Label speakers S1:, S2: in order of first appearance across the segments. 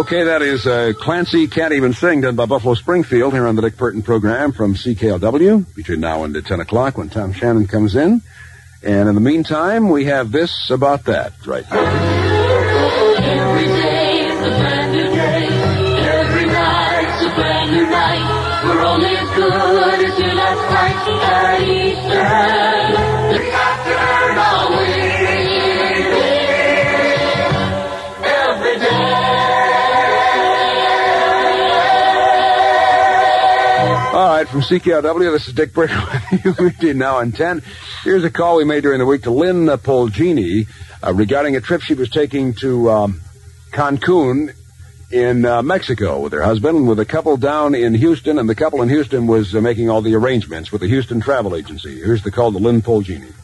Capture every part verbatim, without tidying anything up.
S1: Okay, that is uh, Clancy Can't Even Sing, done by Buffalo Springfield here on the Dick Burton program from C K L W between now and ten o'clock when Tom Shannon comes in. And in the meantime, we have this about that right now.
S2: Every day is a brand new day. Every night's a brand new night. We're only as good as your last night at Eastern. We have to earn our wings every day.
S1: All right, from C K L W, this is Dick Burton with you weekday now on ten. Here's a call we made during the week to Lynn Polgini uh, regarding a trip she was taking to um, Cancun in uh, Mexico with her husband and with a couple down in Houston, and the couple in Houston was uh, making all the arrangements with the Houston Travel Agency. Here's the call to Lynn Polgini.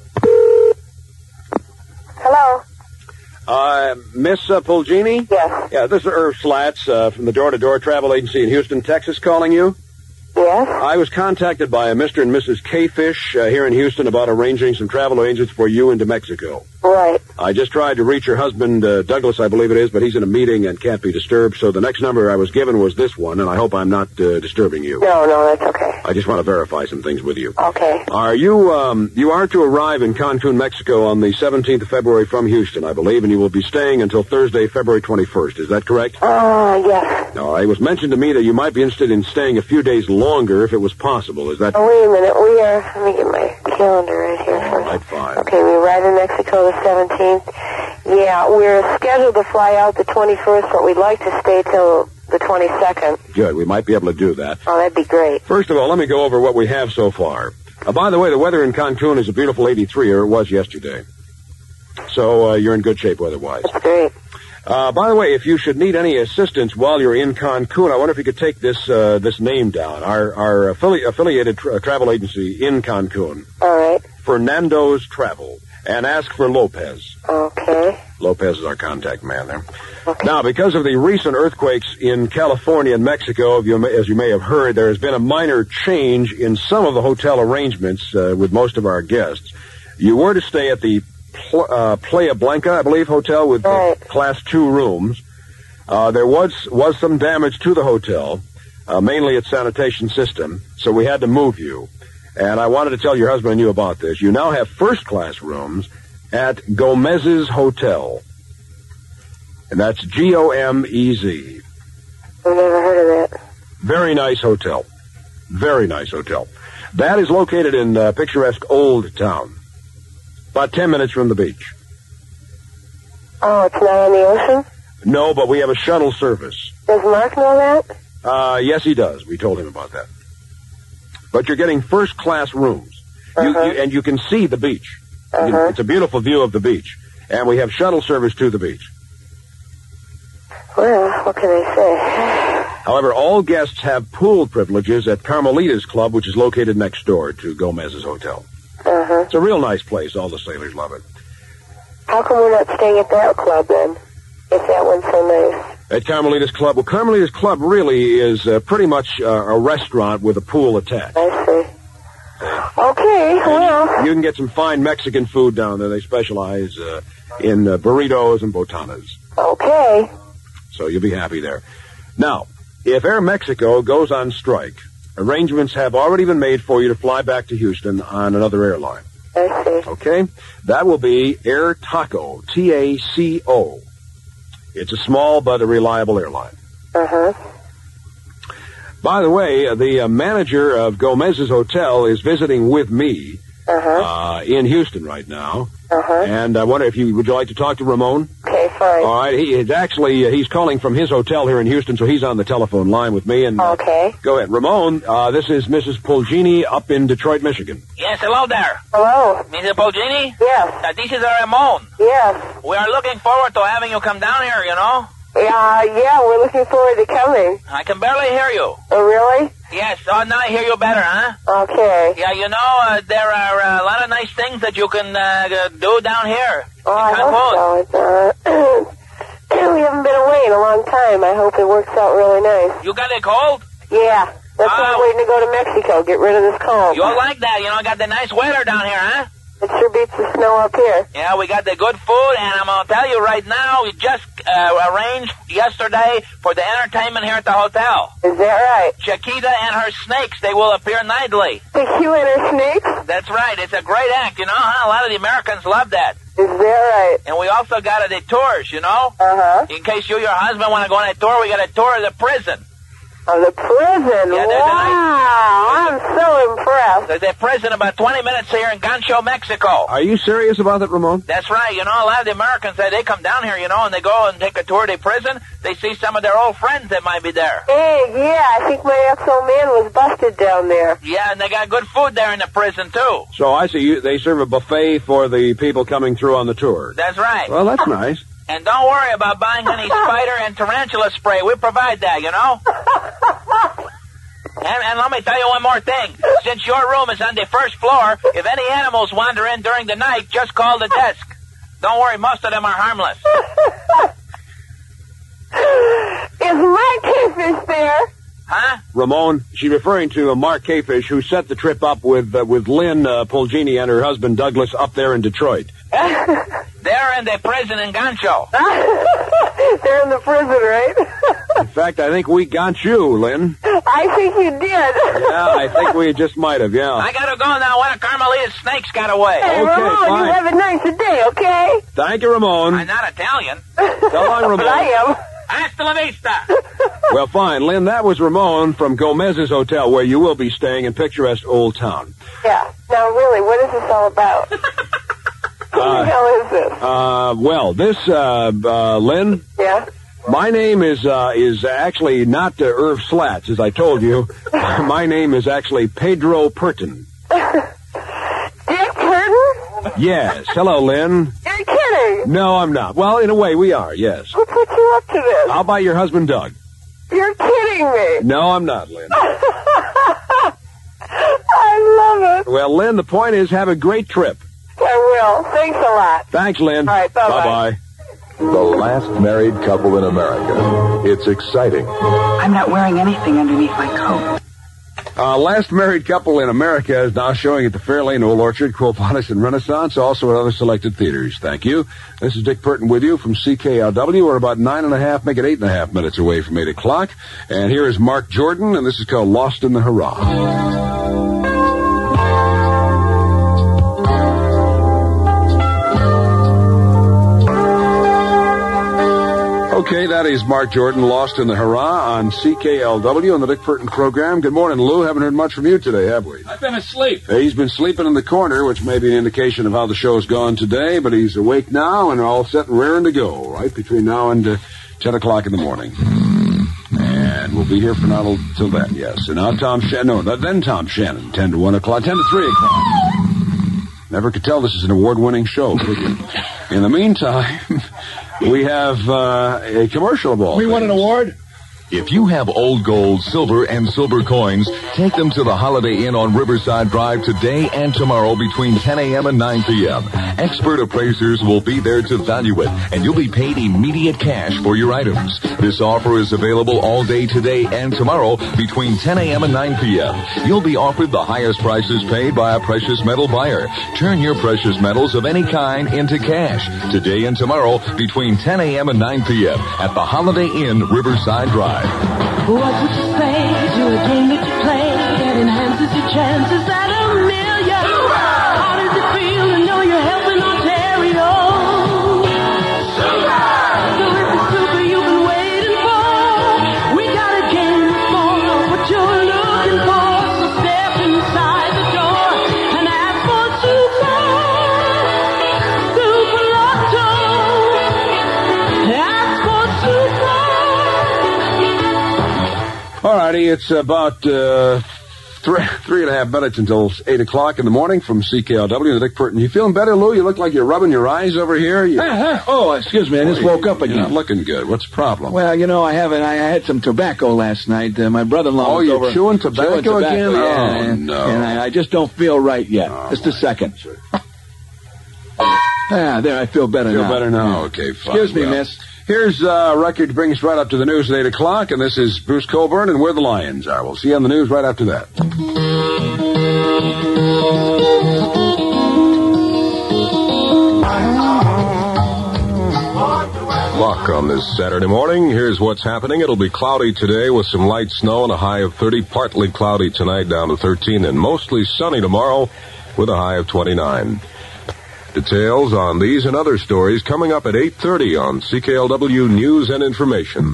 S3: Hello?
S1: Uh, Miss uh, Polgini?
S3: Yes.
S1: Yeah, this is Irv Slats uh, from the Door to Door Travel Agency in Houston, Texas, calling you.
S3: Yes?
S1: I was contacted by a Mister and Missus K-Fish uh, here in Houston about arranging some travel arrangements for you into Mexico.
S3: Right.
S1: I just tried to reach your husband, uh, Douglas, I believe it is, but he's in a meeting and can't be disturbed, so the next number I was given was this one, and I hope I'm not uh, disturbing you.
S3: No, no, that's okay.
S1: I just want to verify some things with you.
S3: Okay.
S1: Are you, um, you are to arrive in Cancun, Mexico on the seventeenth of February from Houston, I believe, and you will be staying until Thursday, February twenty-first. Is that correct?
S3: Uh, yes.
S1: No, it was mentioned to me that you might be interested in staying a few days longer if it was possible. Is that...
S3: Oh, wait a minute. We are... Let me get my calendar right here first.
S1: Right, fine.
S3: Okay, we arrive in Mexico the seventeenth. Yeah, we're scheduled to fly out the twenty-first, but we'd like to stay till the twenty-second.
S1: Good. We might be able to do that.
S3: Oh, that'd be great.
S1: First of all, let me go over what we have so far. Uh, by the way, the weather in Cancun is a beautiful eighty-three, or it was yesterday. So uh, you're in good shape weather-wise.
S3: That's great.
S1: Uh, by the way, if you should need any assistance while you're in Cancun, I wonder if you could take this uh, this name down. Our our affili- affiliated tra- travel agency in Cancun.
S3: All right.
S1: Fernando's Travel. And ask for Lopez.
S3: Okay.
S1: Lopez is our contact man there.
S3: Okay.
S1: Now, because of the recent earthquakes in California and Mexico, you may, as you may have heard, there has been a minor change in some of the hotel arrangements uh, with most of our guests. You were to stay at the Pl- uh, Playa Blanca, I believe, hotel with
S3: right.
S1: uh, class two rooms. Uh, there was was some damage to the hotel, uh, mainly its sanitation system, so we had to move you. And I wanted to tell your husband and you about this. You now have first-class rooms at Gomez's Hotel. And that's G O M E Z.
S3: I've never heard of that.
S1: Very nice hotel. Very nice hotel. That is located in uh, picturesque Old Town. About ten minutes from the beach.
S3: Oh, it's not on the ocean?
S1: No, but we have a shuttle service.
S3: Does Mark know that?
S1: Uh, yes, he does. We told him about that. But you're getting first-class rooms. You,
S3: Uh-huh.
S1: you, and you can see the beach. You
S3: Uh-huh.
S1: can- it's a beautiful view of the beach. And we have shuttle service to the beach.
S3: Well, what can I say?
S1: However, all guests have pool privileges at Carmelita's Club, which is located next door to Gomez's Hotel.
S3: Uh-huh.
S1: It's a real nice place. All the sailors love it.
S3: How come we're not staying at that club, then, if that one's so nice?
S1: At Carmelita's Club, well, Carmelita's Club really is uh, pretty much uh, a restaurant with a pool attached.
S3: I see. Okay, well...
S1: You can get some fine Mexican food down there. They specialize uh, in uh, burritos and botanas.
S3: Okay.
S1: So you'll be happy there. Now, if Air Mexico goes on strike, arrangements have already been made for you to fly back to Houston on another airline.
S3: I see.
S1: Okay? That will be Air Taco, T A C O. It's a small but a reliable airline.
S3: Uh-huh.
S1: By the way, uh, the uh, manager of Gomez's Hotel is visiting with me
S3: Uh-huh.
S1: uh, in Houston right now.
S3: Uh-huh.
S1: And I wonder if you, would you like to talk to Ramon?
S3: Okay, fine.
S1: All right. He is actually, uh, he's calling from his hotel here in Houston, so he's on the telephone line with me. And uh,
S3: Okay.
S1: Go ahead. Ramon, uh, this is Missus Polgini up in Detroit, Michigan.
S4: Yes, hello there.
S3: Hello?
S4: Missus Polgini?
S3: Yes.
S4: Uh, this is Ramon.
S3: Yes.
S4: We are looking forward to having you come down here, you know.
S3: Yeah, yeah, we're looking forward to coming.
S4: I can barely hear you.
S3: Oh, really?
S4: Yes, oh, now I hear you better, huh?
S3: Okay.
S4: Yeah, you know, uh, there are uh, a lot of nice things that you can uh, do down here.
S3: Oh, I
S4: in
S3: hope
S4: Cancun.
S3: so. It's, uh, we haven't been away in a long time. I hope it works out really nice.
S4: You got a cold?
S3: Yeah. That's why
S4: Oh.
S3: I'm waiting to go to Mexico. Get rid of this cold.
S4: You'll like that, you know, got the nice weather down here, huh?
S3: It sure beats the snow up here.
S4: Yeah, we got the good food, and I'm going to tell you right now, we just uh, arranged yesterday for the entertainment here at the hotel.
S3: Is that right?
S4: Chiquita and her snakes, they will appear nightly.
S3: You and her snakes?
S4: That's right. It's a great act, you know, huh? A lot of the Americans love that.
S3: Is that right?
S4: And we also got a, the tours, you know?
S3: Uh-huh.
S4: In case you and your husband want to go on a tour, we got a tour of the prison.
S3: Of the prison?
S4: Yeah, there's
S3: wow.
S4: a nice,
S3: I'm so impressed.
S4: There's a prison about twenty minutes here in Gancho, Mexico.
S1: Are you serious about that, Ramon?
S4: That's right. You know, a lot of the Americans, they, they come down here, you know, and they go and take a tour of the prison. They see some of their old friends that might be there.
S3: Hey, yeah, I think my ex-old man was busted down there.
S4: Yeah, and they got good food there in the prison, too.
S1: So I see you, they serve a buffet for the people coming through on the tour.
S4: That's right.
S1: Well, that's nice.
S4: And don't worry about buying any spider and tarantula spray. We provide that, you know? And, and let me tell you one more thing. Since your room is on the first floor, if any animals wander in during the night, just call the desk. Don't worry, most of them are harmless.
S3: Is Mike Cafish there?
S4: Huh?
S1: Ramon, she's referring to uh, Mark Cafish, who set the trip up with uh, with Lynn uh, Polgini and her husband Douglas up there in Detroit.
S4: They're in the prison in Gancho.
S3: They're in the prison, right?
S1: In fact, I think we got you, Lynn.
S3: I think you did.
S1: Yeah, I think we just might have, yeah.
S4: I gotta go now. One of Carmelita's snakes got away.
S3: Hey,
S1: Okay,
S3: Ramon,
S1: fine.
S3: you have a nice day, okay?
S1: Thank you, Ramon.
S4: I'm not Italian.
S1: So long, Ramon.
S3: But I am.
S4: Hasta la vista.
S1: Well, fine, Lynn, that was Ramon from Gomez's Hotel, where you will be staying in picturesque Old Town.
S3: Yeah. Now, really, what is this all about? What
S1: Uh,
S3: the hell is this?
S1: Uh, well, this, uh, uh, Lynn,
S3: Yeah?
S1: my name is, uh, is actually not uh, Irv Slats, as I told you. My name is actually Pedro Purton.
S3: Dick Turton?
S1: Yes. Hello, Lynn.
S3: You're kidding.
S1: No, I'm not. Well, in a way, we are, yes.
S3: Who put you up to this?
S1: How about your husband, Doug?
S3: You're kidding me.
S1: No, I'm not, Lynn.
S3: I love it.
S1: Well, Lynn, the point is, have a great trip.
S3: I will. Thanks a lot.
S1: Thanks, Lynn.
S3: All right, bye-bye.
S1: Bye-bye.
S5: The last married couple in America. It's exciting.
S6: I'm not wearing anything underneath my coat.
S1: Uh, last married couple in America is now showing at the Fairlane, Old Orchard, Quilponis, and Renaissance, also at other selected theaters. Thank you. This is Dick Burton with you from C K L W. We're about nine and a half, make it eight and a half minutes away from eight o'clock. And here is Mark Jordan, and this is called Lost in the Hurrah. Okay, that is Mark Jordan, Lost in the Hurrah on C K L W on the Dick Burton program. Good morning, Lou. Haven't heard much from you today, have we?
S7: I've been asleep.
S1: Hey, he's been sleeping in the corner, which may be an indication of how the show's gone today, but he's awake now and all set and raring to go, right, between now and uh, ten o'clock in the morning. And we'll be here for now till then, yes. And now Tom Shannon, no, then Tom Shannon, ten to one o'clock, ten to three o'clock. Never could tell this is an award-winning show, could you? In the meantime, we have uh, a commercial of all
S7: We
S1: things.
S7: won an award?
S5: If you have old gold, silver, and silver coins, take them to the Holiday Inn on Riverside Drive today and tomorrow between ten a.m. and nine p.m. Expert appraisers will be there to value it, and you'll be paid immediate cash for your items. This offer is available all day today and tomorrow between ten a.m. and nine p.m. You'll be offered the highest prices paid by a precious metal buyer. Turn your precious metals of any kind into cash today and tomorrow between ten a.m. and nine p.m. at the Holiday Inn, Riverside Drive.
S2: What would you say to a game that you play that enhances your chances at a million? How does it feel to know you're helping Ontario? Super! So it's the super you've been waiting for. We got a game that's more of what you're looking for. So step inside the door and ask for Super. Super Lotto. Ask for Super.
S1: All righty, it's about uh, three, three and a half minutes until eight o'clock in the morning from C K L W and the Dick Burton. You feeling better, Lou? You look like you're rubbing your eyes over here. You,
S7: Uh-huh. Oh, excuse me. I just woke up
S1: You're
S7: again.
S1: not looking good. What's the problem?
S7: Well, you know, I haven't. I had some tobacco last night. Uh, my brother-in-law
S1: Oh,
S7: was
S1: you're
S7: over.
S1: chewing tobacco
S7: chewing
S1: again?
S7: Yeah,
S1: Oh,
S7: and,
S1: no.
S7: And I, I just don't feel right yet.
S1: Oh,
S7: just a second. Ah, there. I feel better
S1: Feel
S7: now.
S1: better now? Okay, fine.
S7: Excuse me,
S1: Well,
S7: miss.
S1: Here's uh, a record to bring us right up to the news at eight o'clock, and this is Bruce Coburn and Where the Lions Are. We'll see you on the news right after that.
S8: luck on this Saturday morning. Here's what's happening. It'll be cloudy today with some light snow and a high of thirty. Partly cloudy tonight down to thirteen, and mostly sunny tomorrow with a high of twenty-nine. Details on these and other stories coming up at eight thirty on C K L W News and Information.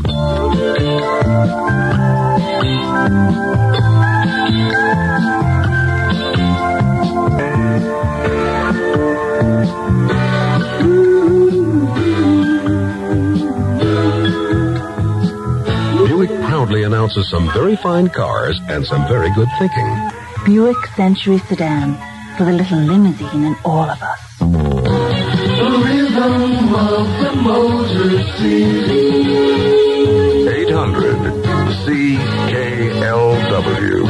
S9: Buick proudly announces some very fine cars and some very good thinking.
S10: Buick Century Sedan for the little limousine in all of us.
S2: The rhythm of the Motor City.
S9: eight hundred C K L W.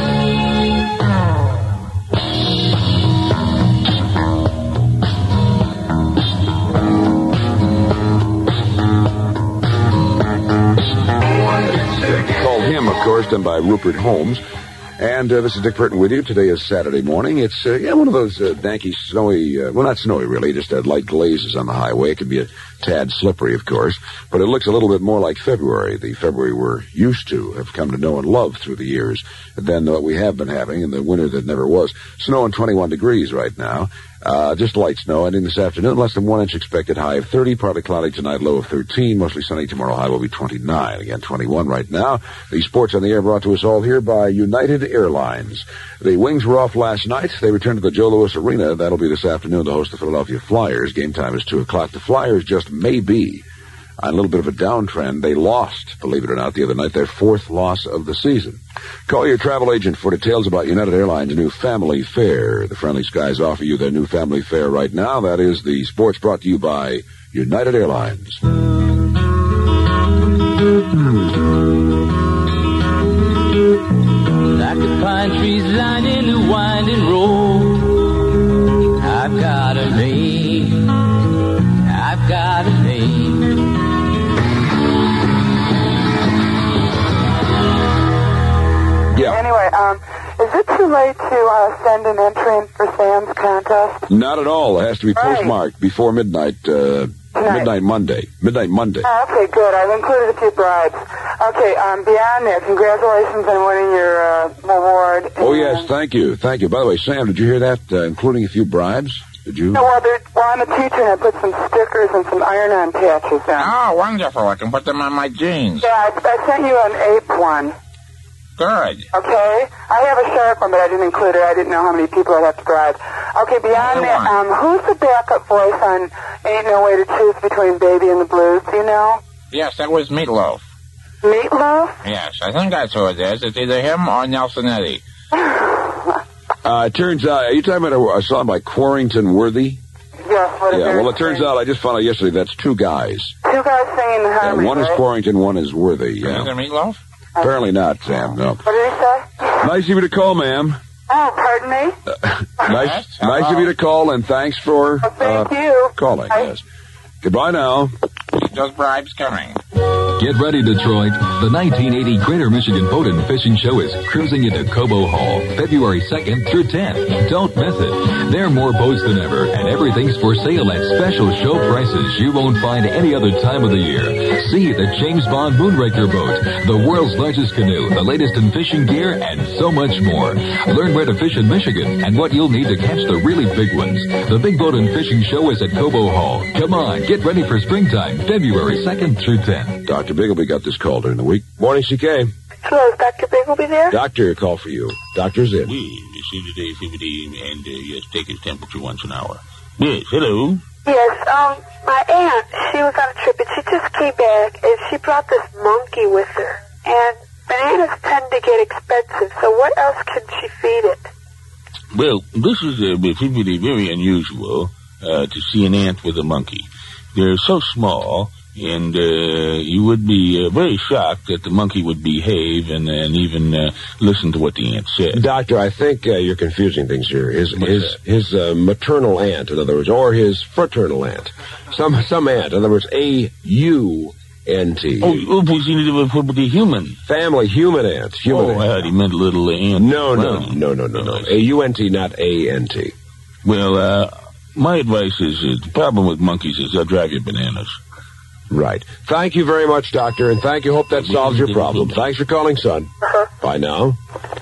S1: Called Him, of course, done by Rupert Holmes. And uh, this is Dick Burton with you. Today is Saturday morning. It's, uh, yeah, one of those uh, danky, snowy, uh, well, not snowy, really, just uh, light glazes on the highway. It can be a tad slippery, of course, but it looks a little bit more like February, the February we're used to, have come to know and love through the years, than what we have been having in the winter that never was. Snow and twenty-one degrees right now. Uh, just light snow, ending this afternoon. Less than one inch expected, high of thirty. Partly cloudy tonight, low of thirteen. Mostly sunny tomorrow, high will be twenty-nine. Again, twenty-one right now. The sports on the air brought to us all here by United Airlines. The Wings were off last night. They returned to the Joe Louis Arena. That'll be this afternoon to host the Philadelphia Flyers. Game time is two o'clock. The Flyers just may be on a little bit of a downtrend. They lost, believe it or not, the other night, their fourth loss of the season. Call your travel agent for details about United Airlines' new family fare. The Friendly Skies offer you their new family fare right now. That is the sports brought to you by United Airlines.
S2: Like the pine trees lining the winding road, I've got a name, I've got a name.
S1: Yeah.
S11: Anyway, um, is it too late to uh, send an entry in for Sam's contest?
S1: Not at all. It has to be
S11: Right.
S1: postmarked before midnight, uh, midnight Monday. Midnight Monday.
S11: Oh, okay, good. I've included a few bribes. Okay, um, beyond that, congratulations on winning your uh, award.
S1: Oh, yes, thank you. Thank you. By the way, Sam, did you hear that, uh, including a few bribes? Did you?
S11: No, well, there- well, I'm a teacher and I put some stickers and some iron-on patches on.
S4: Oh, wonderful. I can put them on my jeans.
S11: Yeah, I, I sent you an ape one.
S4: Good.
S11: Okay? I have a shark one, but I didn't include it. I didn't know how many people I'd have to bribe. Okay, beyond
S4: Either
S11: that,
S4: one.
S11: um, who's the backup voice on Ain't No Way to Choose Between Baby and the Blues? Do you know?
S4: Yes, that was Meatloaf.
S11: Meatloaf?
S4: Yes, I think that's who it is. It's either him or Nelson Eddy.
S1: Uh, it turns out, are you talking about a, a song by Quarrington Worthy?
S11: Yes, what is
S1: Yeah,
S11: their
S1: well, it turns
S11: name?
S1: out, I just found out yesterday, that's two guys.
S11: Two guys singing
S1: Yeah,
S11: harmony,
S1: one is
S11: right?
S1: Quarrington, one is Worthy,
S4: Is
S1: yeah.
S4: it Meatloaf?
S1: Apparently not, Sam, no.
S11: What did he say?
S1: Nice of you to call, ma'am.
S11: Oh, pardon me?
S1: Nice,
S4: Yes,
S1: nice of
S4: hello.
S1: you to call, and thanks for
S11: Well, thank
S1: uh,
S11: you.
S1: calling,
S11: I-
S1: yes. Goodbye now.
S4: Keep those bribes coming.
S5: Get ready, Detroit. The nineteen eighty Greater Michigan Boat and Fishing Show is cruising into Cobo Hall, February second through tenth. Don't miss it. There are more boats than ever, and everything's for sale at special show prices you won't find any other time of the year. See the James Bond Moonraker boat, the world's largest canoe, the latest in fishing gear, and so much more. Learn where to fish in Michigan and what you'll need to catch the really big ones. The Big Boat and Fishing Show is at Cobo Hall. Come on, get ready for springtime, February second through tenth.
S1: Doctor Biggleby got this call during the week. Morning, C K.
S3: Hello, is Doctor Biggleby there?
S1: Doctor, a call for you. Doctor's in.
S12: We receive today activity and uh, yes, take his temperature once an hour. Yes, hello.
S3: Yes, um, my aunt, she was on a trip and she just came back and she brought this monkey with her. And bananas tend to get expensive, so what else can she feed it?
S12: Well, this is uh, very, very unusual uh, to see an ant with a monkey. They're so small, and uh, you would be uh, very shocked that the monkey would behave and, and even uh, listen to what the ant said.
S9: Doctor, I think uh, you're confusing things here. His
S12: What's
S9: his
S12: that?
S9: his uh, maternal aunt, in other words, or his fraternal aunt. Some some aunt, in other words, A U N T.
S12: Oh, oh, please, you need to put the human.
S9: Family, human aunt. Human
S12: Oh,
S9: aunt.
S12: I thought he meant little ant.
S9: No, no,
S12: Well,
S9: no, no, no, no.
S12: well,
S9: A U N T, not A N T.
S12: Well, uh, my advice is uh, the problem with monkeys is they'll drive you bananas.
S9: Right. Thank you very much, Doctor, and thank you. Hope that solves your problem. Thanks for calling, son.
S3: Uh-huh.
S9: Bye now.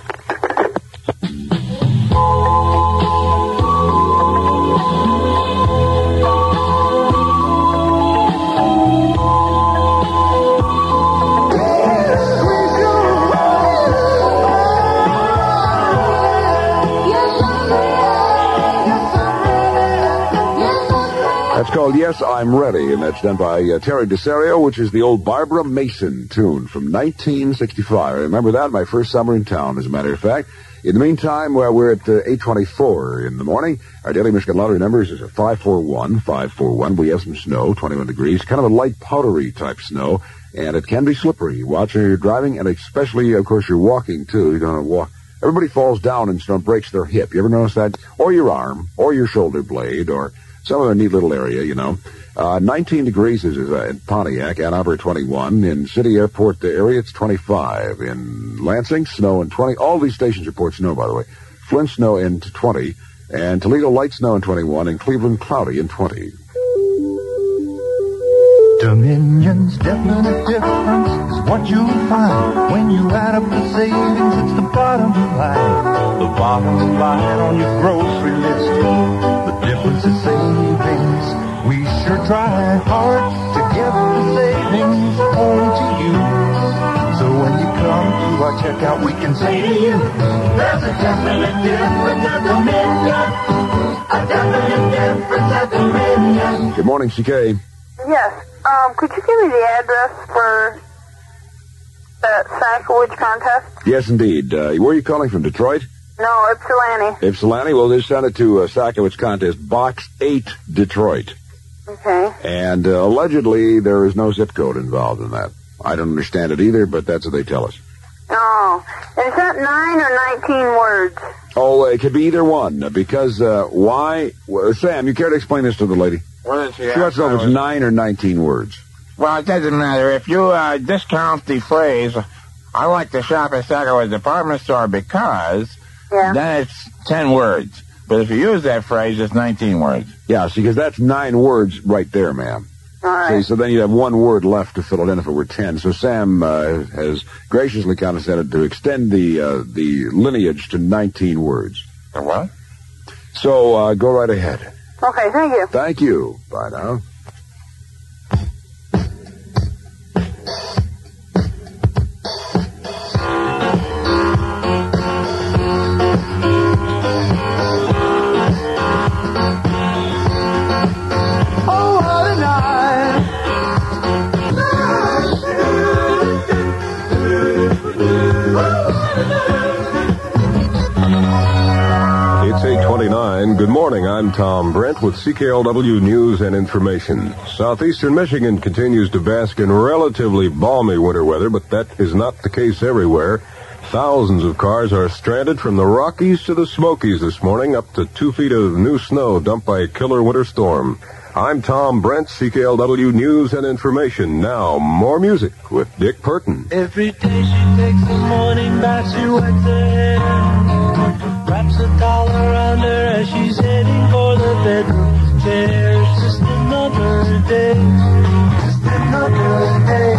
S1: That's called Yes, I'm Ready, and that's done by uh, Terry DeSario, which is the old Barbara Mason tune from nineteen sixty-five. I remember that, my first summer in town, as a matter of fact. In the meantime, well, we're at uh, eight twenty-four in the morning. Our daily Michigan lottery numbers is five four one, five four one. We have some snow, twenty-one degrees, kind of a light powdery type snow, and it can be slippery. Watch when you're driving, and especially, of course, you're walking, too. You don't walk. Everybody falls down and snow breaks their hip. You ever notice that? Or your arm, or your shoulder blade, or some other neat little area, you know. Uh, nineteen degrees is uh, in Pontiac, Ann Arbor twenty-one. In City Airport area, it's twenty-five. In Lansing, snow in twenty. All these stations report snow, by the way. Flint, snow in twenty. And Toledo, light snow in twenty-one. And Cleveland, cloudy in twenty.
S13: Dominion's definite difference is what you'll find when you add up the savings. It's the bottom line. The bottom line on your grocery list. The difference is savings. We sure try hard to get the savings home to you. So when you come to our checkout, we can say to you, there's a definite difference at Dominion. A definite difference at Dominion.
S1: Good morning, C K.
S3: Yes. Um, could you give me the address for the Sackwoods contest?
S1: Yes, indeed. Uh, where are you calling from, Detroit?
S3: No, Ypsilanti.
S1: Ypsilanti? Well, just send it to uh, Sakowitz Contest, Box eight, Detroit.
S3: Okay.
S1: And uh, allegedly, there is no zip code involved in that. I don't understand it either, but that's what they tell us.
S3: Oh. Is that nine or nineteen words?
S1: Oh, it could be either one, because uh, why... Well, Sam, you care to explain this to the lady?
S14: What is
S1: She wants to know if it's nine or nineteen words.
S14: Well, it doesn't matter. If you uh, discount the phrase, I like to shop at Sakowitz department store because,
S3: yeah.
S14: then it's ten words. But if you use that phrase, it's nineteen words.
S1: Yeah, see, because that's nine words right there, ma'am.
S3: All right.
S1: See, so then you have one word left to fill it in if it were ten. So Sam uh, has graciously condescended to extend the uh, the lineage to nineteen words.
S14: The what?
S1: So uh, go right ahead.
S3: Okay, thank you.
S1: Thank you. Bye now.
S13: Oh, what a night.
S8: It's eight twenty-nine. Good morning. I'm Tom Brent with C K L W News and Information. Southeastern Michigan continues to bask in relatively balmy winter weather, but that is not the case everywhere. Thousands of cars are stranded from the Rockies to the Smokies this morning, up to two feet of new snow dumped by a killer winter storm. I'm Tom Brent, C K L W News and Information. Now, more music with Dick Purton.
S13: Every day she takes the morning bath, she wets her hair, wraps a towel around her as she's heading for the bedroom chair. It's just another day, just another day.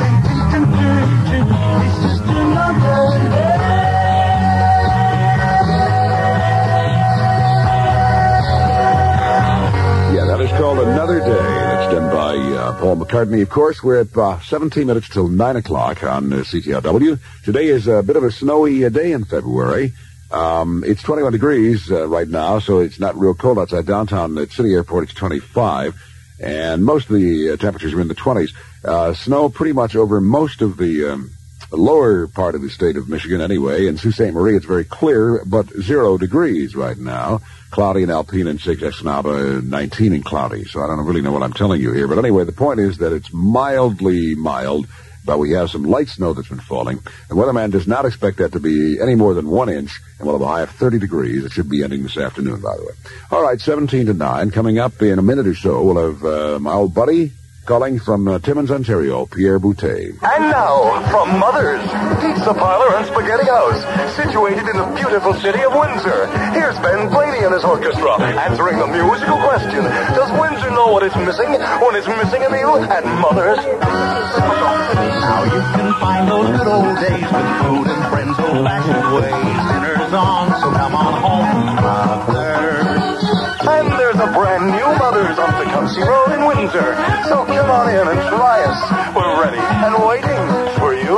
S13: It's just another day.
S1: Yeah, that is called Another Day. That's done by uh, Paul McCartney. Of course, we're at uh, seventeen minutes till nine o'clock on uh, C K L W. Today is a bit of a snowy uh, day in February. Um, it's twenty-one degrees uh, right now, so it's not real cold outside downtown. At City Airport, it's twenty-five, and most of the uh, temperatures are in the twenties. Uh, snow pretty much over most of the um, lower part of the state of Michigan anyway. In Sault Ste. Marie, it's very clear, but zero degrees right now. Cloudy in Alpena and Sigsesnaba, nineteen and cloudy, so I don't really know what I'm telling you here. But anyway, the point is that it's mildly mild, but we have some light snow that's been falling. The weatherman does not expect that to be any more than one inch, and we'll have a high of thirty degrees. It should be ending this afternoon, by the way. All right, seventeen to nine. Coming up in a minute or so, we'll have uh, my old buddy, Calling from uh, Timmins, Ontario, Pierre Boutet.
S15: And now, from Mother's Pizza Parlor and Spaghetti House, situated in the beautiful city of Windsor. Here's Ben Blaney and his orchestra answering the musical question: does Windsor know what it's missing when it's missing a meal at Mother's?
S13: Now you can find those good old days with food and friends, old-fashioned ways. Dinner's on, so come on home, Mother's.
S15: And there's a brand new Mother's on Tecumseh Road in Windsor. So come on in and try us. We're ready and waiting for you.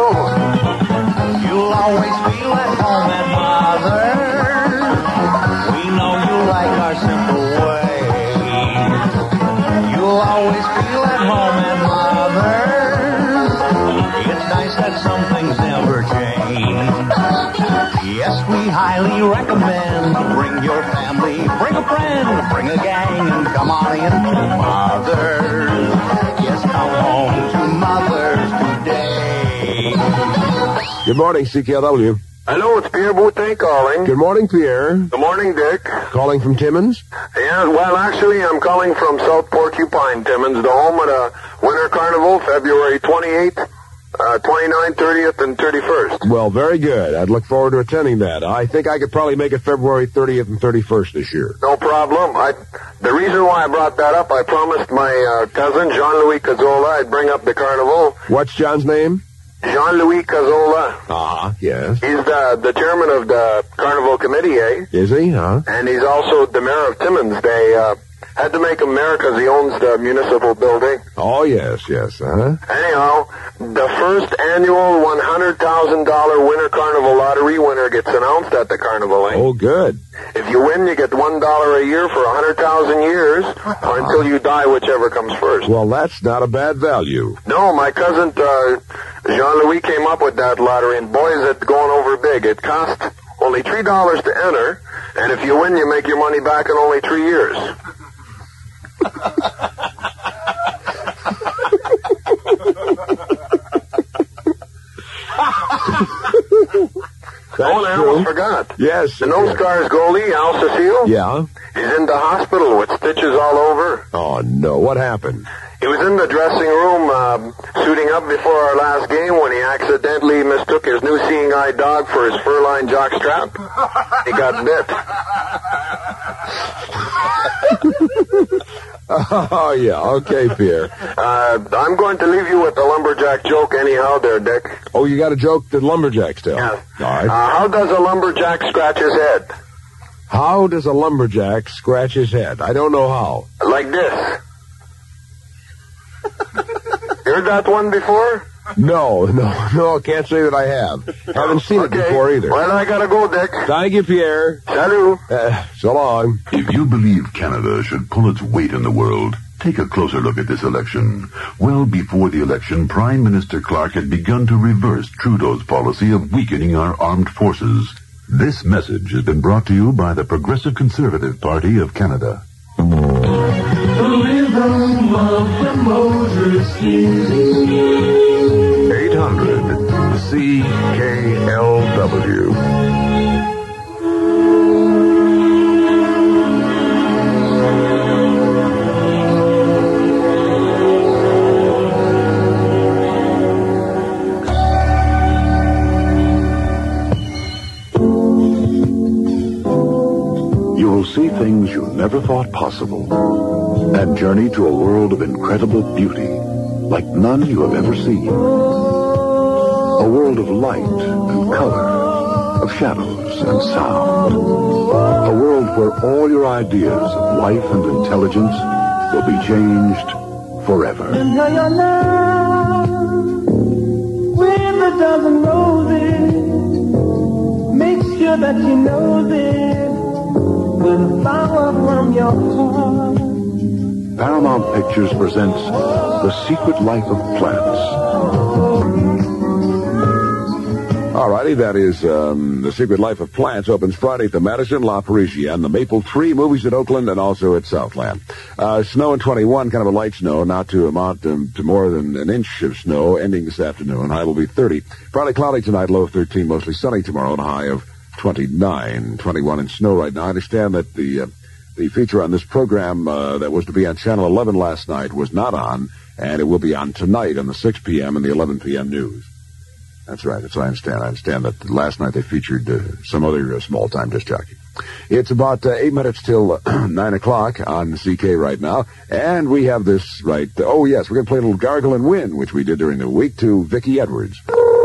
S13: You'll always feel at home at Mother's. We know you like our simple ways. You'll always feel at home at Mother's. It's nice that some things never change. Yes, we highly recommend. Bring your family, bring a friend, bring a gang, and come on in to Mother's. Yes, come home to Mother's today.
S1: Good morning, C K L W.
S16: Hello, it's Pierre Boutin calling.
S1: Good morning, Pierre.
S16: Good morning, Dick.
S1: Calling from Timmins?
S16: Yeah, well, actually, I'm calling from South Porcupine, Timmins, the home of the Winter Carnival, February twenty-eighth. Uh, twenty-ninth, thirtieth, and thirty-first.
S1: Well, very good. I'd look forward to attending that. I think I could probably make it February thirtieth and thirty-first this year.
S16: No problem. I, the reason why I brought that up, I promised my uh, cousin, Jean-Louis Cazzola, I'd bring up the carnival.
S1: What's John's name?
S16: Jean-Louis Cazzola.
S1: Ah, yes.
S16: He's the, the chairman of the carnival committee, eh?
S1: Is he, huh?
S16: And he's also the mayor of Timmins. They, uh, had to make him mayor because he owns the municipal building.
S1: Oh, yes, yes, uh-huh.
S16: Anyhow, the first annual one hundred thousand dollars Winter Carnival lottery winner gets announced at the carnival, eh?
S1: Oh, good.
S16: If you win, you get one dollar a year for one hundred thousand years, or until you die, whichever comes first.
S1: Well, that's not a bad value.
S16: No, my cousin, uh, Jean-Louis came up with that lottery, and boy, is it going over big. It costs only three dollars to enter, and if you win, you make your money back in only three years.
S1: That's
S16: oh, and I
S1: true.
S16: almost forgot.
S1: Yes.
S16: The No Scars goalie, Al Cecile.
S1: Yeah.
S16: He's in the hospital with stitches all over.
S1: Oh, no. What happened?
S16: He was in the dressing room uh, suiting up before our last game when he accidentally mistook his new seeing eye dog for his fur-lined jockstrap. He got bit.
S1: Oh, yeah. Okay, Pierre.
S16: Uh, I'm going to leave you with the lumberjack joke anyhow there, Dick.
S1: Oh, you got a joke that lumberjacks tell?
S16: Yeah.
S1: All right.
S16: Uh, how does a lumberjack scratch his head?
S1: How does a lumberjack scratch his head? I don't know how.
S16: Like this. Heard that one before?
S1: No, no, no, I can't say that I have. Haven't seen
S16: okay.
S1: it before either.
S16: Well, I gotta go, Dick.
S1: Thank you, Pierre.
S16: Salut.
S1: Uh, so long.
S17: If you believe Canada should pull its weight in the world, take a closer look at this election. Well before the election, Prime Minister Clark had begun to reverse Trudeau's policy of weakening our armed forces. This message has been brought to you by the Progressive Conservative Party of Canada.
S2: The rhythm of the motor steam.
S1: eight hundred C K L W.
S17: You will see things you never thought possible and journey to a world of incredible beauty like none you have ever seen. A world of light and color, of shadows and sound. A world where all your ideas of life and intelligence will be changed forever.
S2: With a dozen roses, make sure that you know this. With a flower from your heart.
S17: Paramount Pictures presents The Secret Life of Plants.
S1: All righty, that is um, The Secret Life of Plants. Opens Friday at the Madison, La Parisienne, the Maple Tree movies at Oakland, and also at Southland. Uh, snow in twenty-one, kind of a light snow, not to amount to, to more than an inch of snow, ending this afternoon. High will be thirty. Partly cloudy tonight, low of thirteen, mostly sunny tomorrow, and a high of twenty-nine. twenty-one in snow right now. I understand that the uh, the feature on this program uh, that was to be on Channel eleven last night was not on, and it will be on tonight on the six p.m. and the eleven p.m. news. That's right. That's what I understand. I understand that last night they featured uh, some other uh, small-time disc jockey. It's about uh, eight minutes till uh, nine o'clock on C K right now, and we have this right. Uh, oh, yes, we're going to play a little Gargle and Win, which we did during the week, to Vicki Edwards.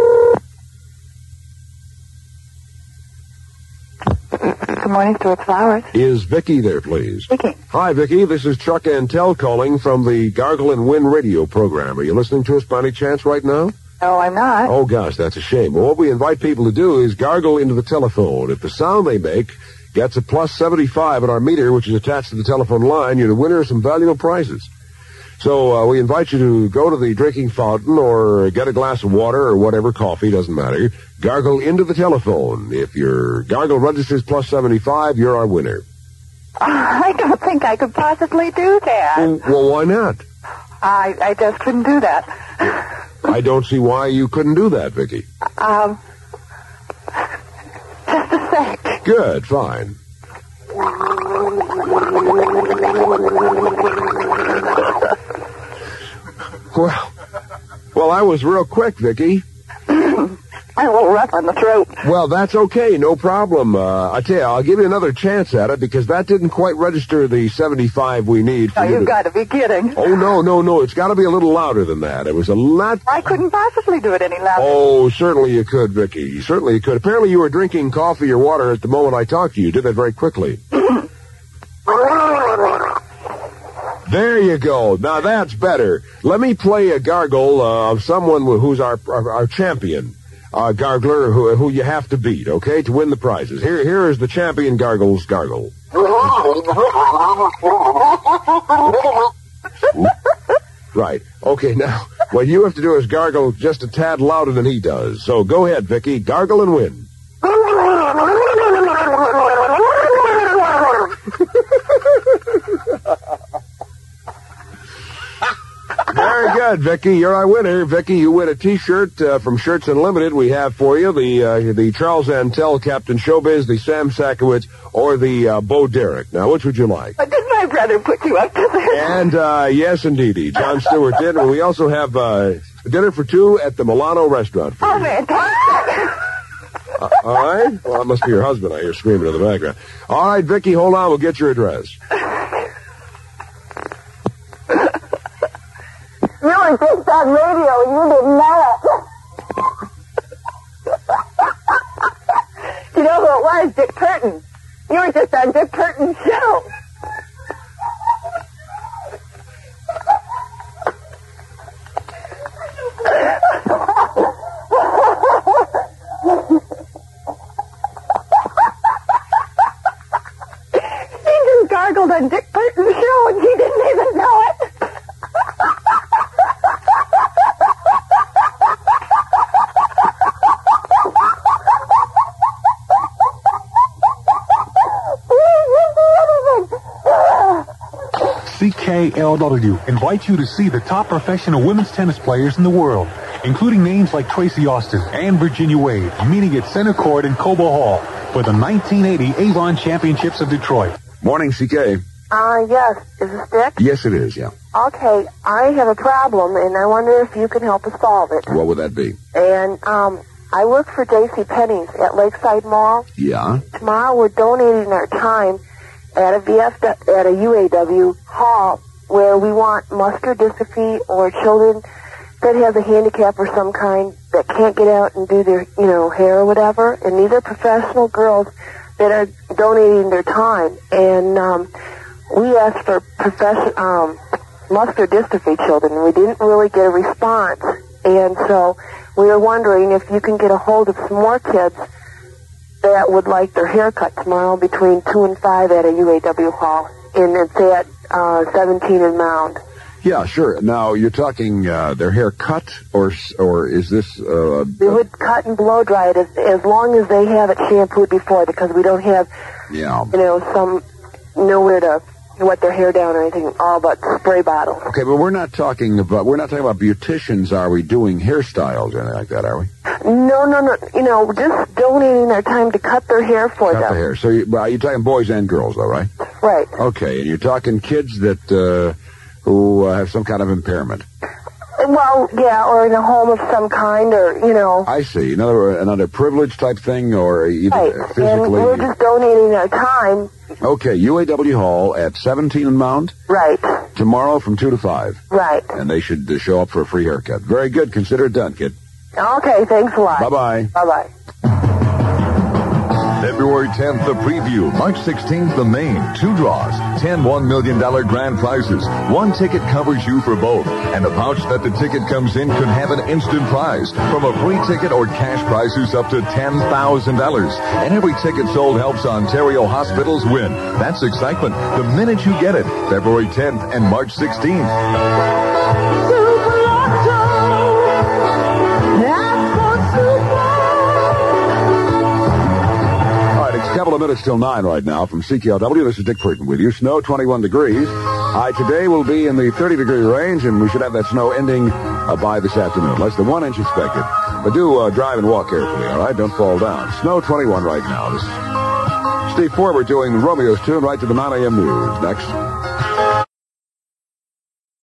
S3: Good morning, Stuart Flowers.
S1: Is Vicki there, please?
S3: Vicki.
S1: Hi, Vicki. This is Chuck Antel calling from the Gargle and Win radio program. Are you listening to us by any chance right now?
S3: No, I'm not.
S1: Oh, gosh, that's a shame. Well, what we invite people to do is gargle into the telephone. If the sound they make gets a plus seventy-five at our meter, which is attached to the telephone line, you're the winner of some valuable prizes. So uh, we invite you to go to the drinking fountain or get a glass of water or whatever, coffee, doesn't matter. Gargle into the telephone. If your gargle registers plus seventy-five, you're our winner.
S3: I don't think I could possibly do that.
S1: Well, well why not?
S3: I I just couldn't do that.
S1: I don't see why you couldn't do that, Vicki.
S3: Um, just a sec.
S1: Good, fine. Well, well, I was real quick, Vicki.
S3: I'm a little rough on the throat.
S1: Well, that's okay, no problem. Uh, I tell you, I'll give you another chance at it because that didn't quite register the seventy-five we need. For
S3: Oh,
S1: you
S3: you've
S1: to...
S3: got to be kidding.
S1: Oh, no, no, no. It's got to be a little louder than that. It was a lot...
S3: I couldn't possibly do it any louder.
S1: Oh, certainly you could, Vicki. Certainly you could. Apparently you were drinking coffee or water at the moment I talked to you. You did that very quickly. There you go. Now that's better. Let me play a gargle uh, of someone who's our our, our champion. Uh, gargler who, who you have to beat, okay, to win the prizes. Here, here is the champion gargle's gargle. Right. Okay, now, what you have to do is gargle just a tad louder than he does. So go ahead, Vicki. Gargle and win. Very good, Vicki. You're our winner. Vicki, you win a T-shirt uh, from Shirts Unlimited. We have for you the uh, the Charles Antel Captain Showbiz, the Sam Sakowitz, or the uh, Bo Derek. Now, which would you like?
S3: But did my brother put you up to this?
S1: And, uh, yes, indeedy. John Stewart did. And we also have uh, dinner for two at the Milano restaurant. For
S3: Oh,
S1: you.
S3: fantastic.
S1: Uh, all right? Well, that must be your husband. I hear screaming in the background. All right, Vicki, hold on. We'll get your address.
S3: You were just on radio and you didn't know it. You know who it was? Dick Curtin. You were just on Dick Curtin's show. He just gargled on Dick Curtin's show and he didn't even know it.
S18: C K L W invites you to see the top professional women's tennis players in the world, including names like Tracy Austin and Virginia Wade, meeting at Center Court in Cobo Hall for the nineteen eighty Avon Championships of Detroit.
S1: Morning, C K.
S3: Uh, yes. Is this Dick?
S1: Yes, it is, yeah.
S3: Okay, I have a problem, and I wonder if you can help us solve it.
S1: What would that be?
S3: And, um, I work for J C Penney's at Lakeside Mall.
S1: Yeah?
S3: Tomorrow we're donating our time at a V F, at a U A W hall where we want muscular dystrophy or children that have a handicap of some kind that can't get out and do their, you know, hair or whatever. And these are professional girls that are donating their time. And, um, we asked for profession, um, muscular dystrophy children, and we didn't really get a response. And so we were wondering if you can get a hold of some more kids that would like their haircut tomorrow between two and five at a U A W hall, and it's at uh, seventeen and Mound.
S1: Yeah, sure. Now, you're talking uh, their hair cut, or or is this... Uh,
S3: They would cut and blow dry it as, as long as they have it shampooed before, because we don't have,
S1: yeah.
S3: you know, some nowhere to wet their hair down or anything, all but spray bottles.
S1: Okay, but we're not talking about, we're not talking about beauticians, are we, doing hairstyles or anything like that, are we?
S3: No, no, no. You know, just donating their time to cut their hair for
S1: Cut
S3: them.
S1: the hair. So you, well, you're talking boys and girls, though, right?
S3: Right.
S1: Okay, and you're talking kids that, uh, who uh, have some kind of impairment.
S3: Well, yeah, or in a home of some kind, or, you know.
S1: I see. Another, another privilege type thing, or either
S3: Right.
S1: physically.
S3: And we're just donating our time.
S1: Okay, U A W Hall at seventeen and Mount.
S3: Right.
S1: Tomorrow from two to five.
S3: Right.
S1: And they should uh, show up for a free haircut. Very good. Consider it done, kid.
S3: Okay, thanks a lot.
S1: Bye-bye.
S3: Bye-bye.
S5: February tenth, the preview. March sixteenth, the main. Two draws. Ten one million dollars grand prizes. One ticket covers you for both. And the pouch that the ticket comes in could have an instant prize. From a free ticket or cash prizes up to ten thousand dollars. And every ticket sold helps Ontario hospitals win. That's excitement the minute you get it. February tenth and March sixteenth.
S1: A couple of minutes till nine right now from C K L W. This is Dick Burton with you. Snow, twenty-one degrees. High today will be in the thirty degree range, and we should have that snow ending uh, by this afternoon. Less than one inch expected. But do uh, drive and walk carefully, all right? Don't fall down. Snow, twenty-one right now. This is Steve Forward doing Romeo's tune right to the nine a.m. news. Next.